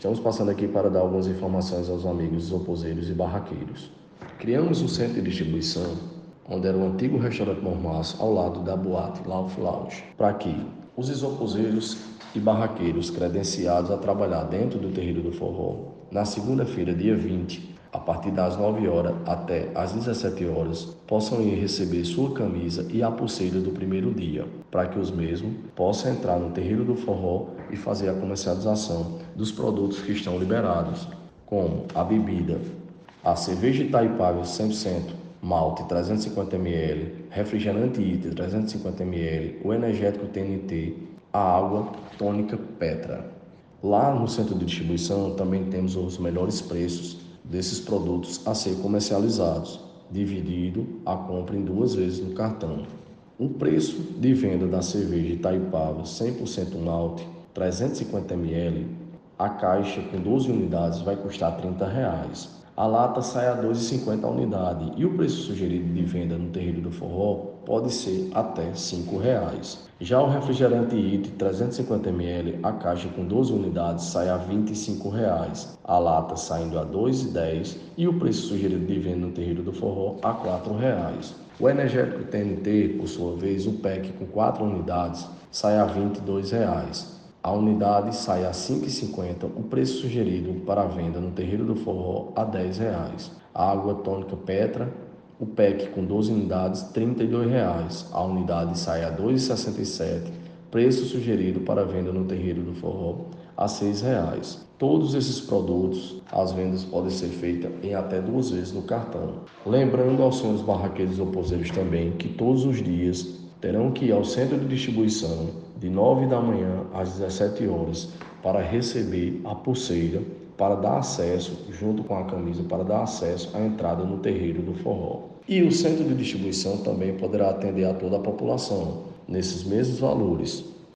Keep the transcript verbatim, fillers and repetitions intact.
Estamos passando aqui para dar algumas informações aos amigos isopozeiros e barraqueiros. Criamos um centro de distribuição onde era o antigo restaurante Mormaço, ao lado da boate Lauf Lounge, para que os isopozeiros e barraqueiros credenciados a trabalhar dentro do Terreiro do Forró, na segunda-feira, dia vinte, a partir das nove horas até às dezessete horas, possam ir receber sua camisa e a pulseira do primeiro dia, para que os mesmos possam entrar no Terreiro do Forró e fazer a comercialização dos produtos que estão liberados, como a bebida, a cerveja Itaipava cem por cento, malte trezentos e cinquenta mililitros, refrigerante I T trezentos e cinquenta mililitros, o energético T N T, a água tônica Petra. Lá no centro de distribuição também temos os melhores preços desses produtos a ser comercializados, dividido a compra em duas vezes no cartão. O preço de venda da cerveja Itaipava cem por cento malte, trezentos e cinquenta mililitros, a caixa com doze unidades vai custar trinta reais. A lata sai a dois reais e cinquenta centavos a unidade e o preço sugerido de venda no Terreiro do Forró pode ser até cinco reais. Já o refrigerante I T trezentos e cinquenta mililitros, a caixa com doze unidades sai a vinte e cinco reais. A lata saindo a dois reais e dez centavos e o preço sugerido de venda no Terreiro do Forró a quatro reais. O energético T N T, por sua vez, o pack com quatro unidades sai a vinte e dois reais. A unidade sai a cinco reais e cinquenta centavos, o preço sugerido para a venda no Terreiro do Forró a dez reais. A água tônica Petra, o pack com doze unidades, trinta e dois reais. A unidade sai a dois reais e sessenta e sete centavos, preço sugerido para a venda no Terreiro do Forró a seis reais. Todos esses produtos, as vendas podem ser feitas em até duas vezes no cartão. Lembrando aos senhores barraqueiros e opozeiros também que todos os dias terão que ir ao centro de distribuição de nove da manhã às dezessete horas para receber a pulseira, para dar acesso, junto com a camisa, para dar acesso à entrada no Terreiro do Forró. E o centro de distribuição também poderá atender a toda a população, nesses mesmos valores.